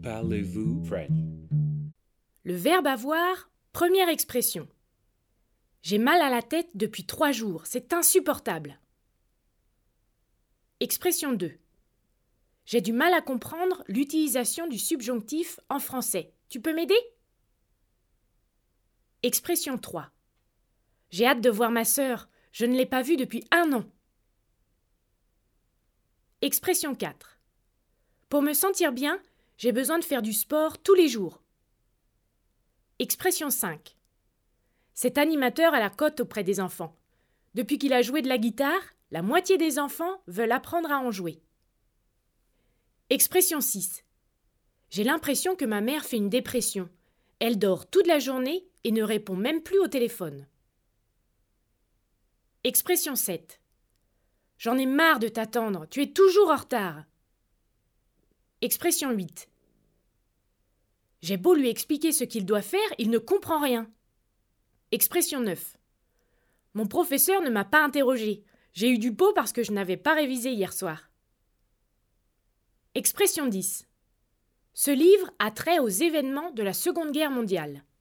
Parlez-vous French? Le verbe avoir, première expression. J'ai mal à la tête depuis 3 jours, c'est insupportable. Expression 2. J'ai du mal à comprendre l'utilisation du subjonctif en français. Tu peux m'aider? Expression 3. J'ai hâte de voir ma sœur, je ne l'ai pas vue depuis 1 an. Expression 4. Pour me sentir bien, j'ai besoin de faire du sport tous les jours. Expression 5. Cet animateur a la cote auprès des enfants. Depuis qu'il a joué de la guitare, la moitié des enfants veulent apprendre à en jouer. Expression 6. J'ai l'impression que ma mère fait une dépression. Elle dort toute la journée et ne répond même plus au téléphone. Expression 7. J'en ai marre de t'attendre, tu es toujours en retard. Expression 8. J'ai beau lui expliquer ce qu'il doit faire, il ne comprend rien. Expression 9. Mon professeur ne m'a pas interrogé. J'ai eu du pot parce que je n'avais pas révisé hier soir. Expression 10. Ce livre a trait aux événements de la Seconde Guerre mondiale.